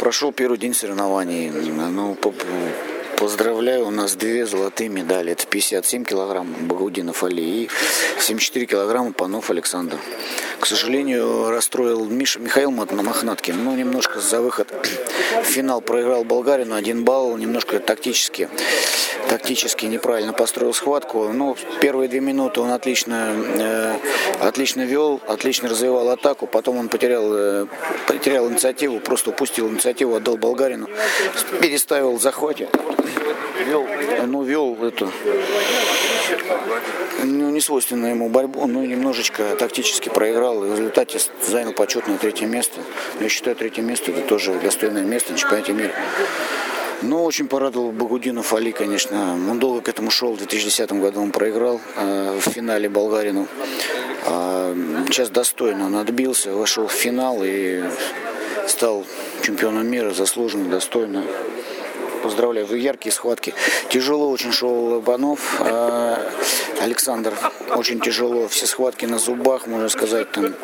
Прошел первый день соревнований. Поздравляю, у нас 2 золотые медали. Это 57 килограмм Багаудинов Али и 74 килограмма Панов Александр. К сожалению, расстроил Михаил Мохнаткин. Немножко за выход в финал проиграл болгарину 1 балл. Немножко тактически неправильно построил схватку. Первые 2 минуты он отлично вел, отлично развивал атаку. Потом он потерял инициативу, просто упустил инициативу, отдал болгарину, переставил в захвате. Вел эту несвойственную ему борьбу, немножечко тактически проиграл и в результате занял почетное 3-е место. Я считаю, 3-е место это тоже достойное место на чемпионате мира. Очень порадовал Багаудинов Али, конечно. Он долго к этому шел. В 2010 году он проиграл в финале болгарину. Сейчас достойно он отбился, вошел в финал и стал чемпионом мира заслуженно, достойно. Поздравляю, яркие схватки. Тяжело очень шел Панов Александр, очень тяжело. Все схватки на зубах, можно сказать,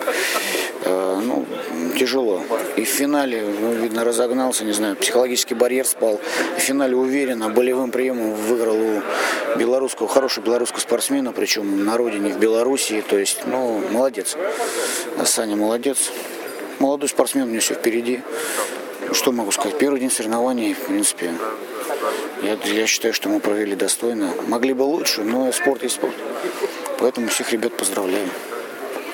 тяжело. И в финале, видно, разогнался, не знаю, психологический барьер спал. В финале уверенно, болевым приемом выиграл у хорошего белорусского спортсмена, причем на родине в Белоруссии. То есть, молодец. Саня молодец. Молодой спортсмен, у него все впереди. Что могу сказать? Первый день соревнований, в принципе, я считаю, что мы провели достойно. Могли бы лучше, но спорт есть спорт. Поэтому всех ребят поздравляю.